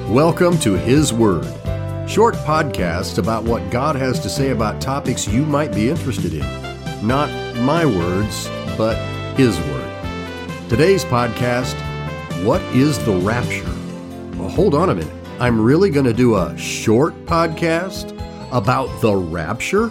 Welcome to His Word, short podcasts about what God has to say about topics you might be interested in. Not my words, but His Word. Today's podcast, what is the rapture? Well, hold on a minute. I'm really going to do a short podcast about the rapture?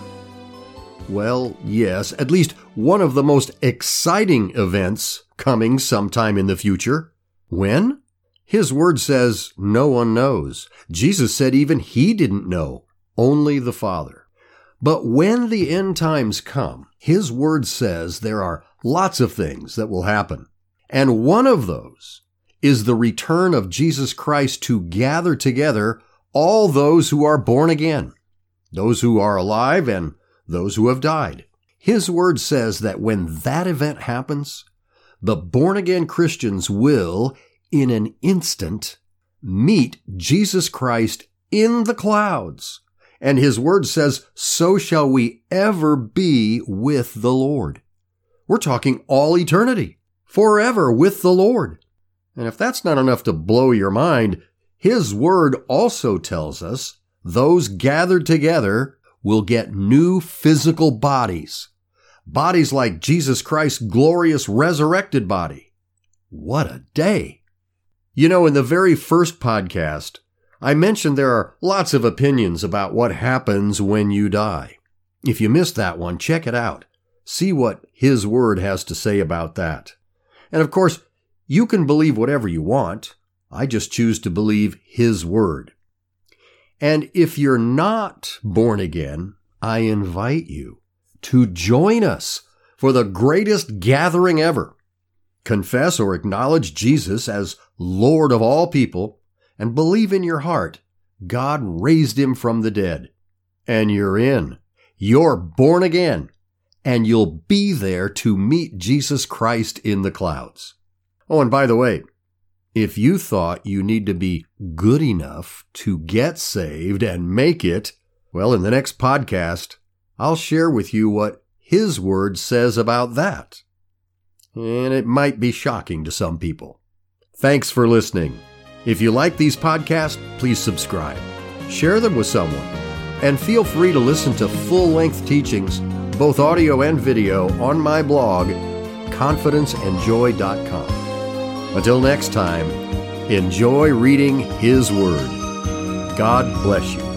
Well, yes, at least one of the most exciting events coming sometime in the future. When? His Word says no one knows. Jesus said even He didn't know, only the Father. But when the end times come, His Word says there are lots of things that will happen. And one of those is the return of Jesus Christ to gather together all those who are born again, those who are alive and those who have died. His Word says that when that event happens, the born-again Christians will, in an instant, meet Jesus Christ in the clouds. And His Word says, so shall we ever be with the Lord. We're talking all eternity, forever with the Lord. And if that's not enough to blow your mind, His Word also tells us those gathered together will get new physical bodies. Bodies like Jesus Christ's glorious resurrected body. What a day! You know, in the very first podcast, I mentioned there are lots of opinions about what happens when you die. If you missed that one, check it out. See what His Word has to say about that. And of course, you can believe whatever you want. I just choose to believe His Word. And if you're not born again, I invite you to join us for the greatest gathering ever. Confess or acknowledge Jesus as Lord of all people and believe in your heart God raised Him from the dead. And you're in. You're born again. And you'll be there to meet Jesus Christ in the clouds. Oh, and by the way, if you thought you need to be good enough to get saved and make it, well, in the next podcast, I'll share with you what His Word says about that. And it might be shocking to some people. Thanks for listening. If you like these podcasts, please subscribe. Share them with someone. And feel free to listen to full-length teachings, both audio and video, on my blog, confidenceandjoy.com. Until next time, enjoy reading His Word. God bless you.